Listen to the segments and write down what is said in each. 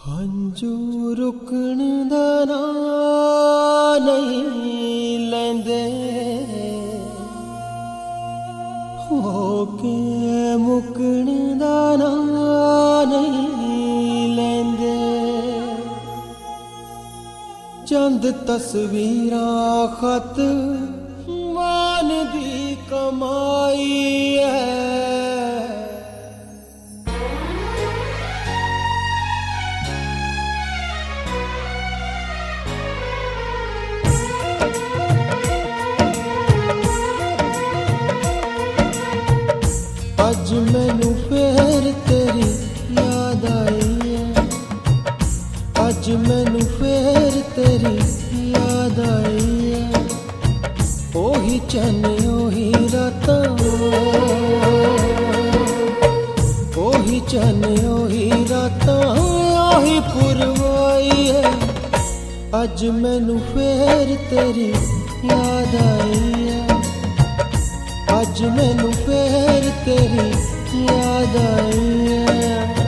हंजू रुकण दा नां नहीं लैंदे, होके मुकण दा नां नहीं लैंदे। चंद तस्वीरां खत मान दी कमाई है, अज मैनू फिर तेरी याद आई है, अज मैनू फिर तेरी याद आई है। ओही चैन ओही रातां, ओही चैन ओही रातां, ओही पुरवाई है। अज मैनू फिर तेरी याद आई है, अज मैनू फिर तेरी याद आई है।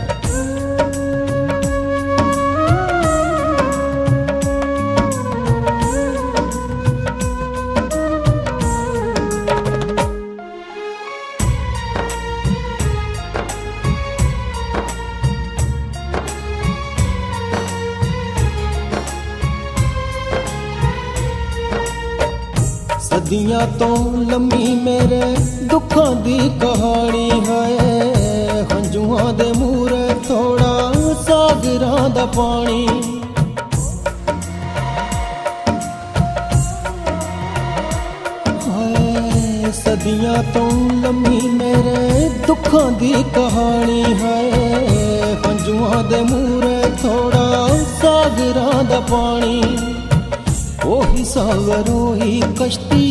सदियां तो लम्मी मेरे दुखां दी कहानी है, हंजुआं दे मूरे थोड़ा सागरां दा पानी। हाय सदियां तो लम्मी मेरे दुखां दी कहानी है, हंजुआं दे मूरे थोड़ा सागरां दा पानी। ओही सागर ओही कश्ती,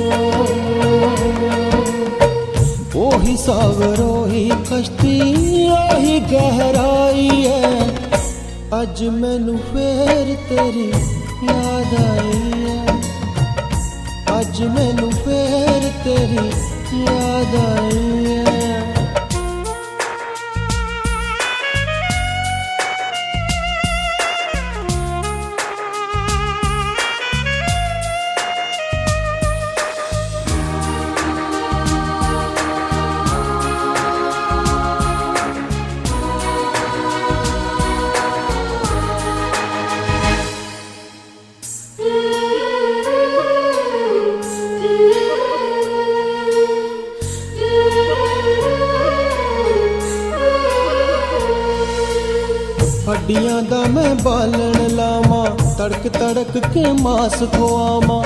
ओही सागर ओही कश्ती, ओही गहराई है। अज मैनू फिर तेरी याद आई है, अज मैनू फिर तेरी याद आई है। हड्डियां दा मैं बालन लावा, तड़क तड़क के मास खुआवा।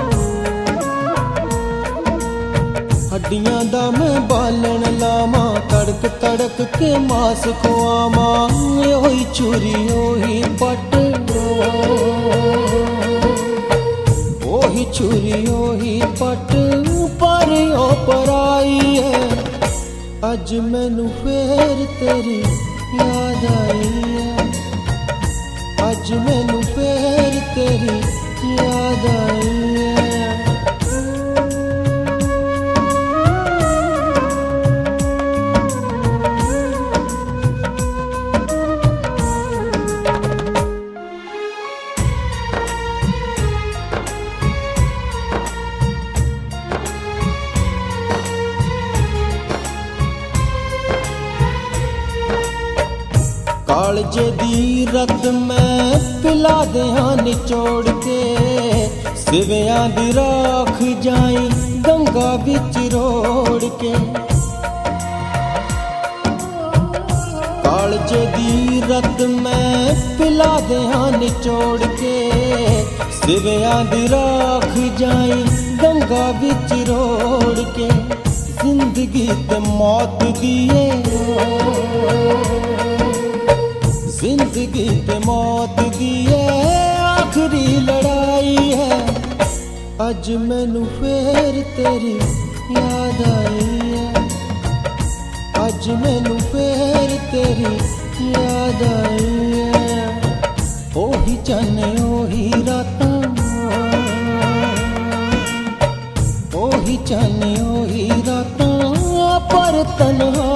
हड्डियां दा मैं बालन लावा, तड़क तड़क के मास खुआवा। ओही चूरी ओही पट, ओही चूरी ओही पट, पर ओ पराई है। अज मैनू फिर तेरी याद आई है, अज मैनू फिर तेरी याद आई है। कालजे दी रत मैं पिला दिया निचोड़ के, सिवियां दी राख जाई गंगा बिच रोड़ के। कालजे दी रत मैं पिला दिया निचोड़ के, सिवियां दी राख जाई गंगा बिच रोड़ के। जिंदगी ते मौत दिए, जिंदगी ते मौत दी आखिरी लड़ाई है। अज मैनू फिर तेरी याद आई है, अज मैनू फिर तेरी याद आई है। ओही चन ओही रातां, ओही चन ओही रातां, पर तन्हा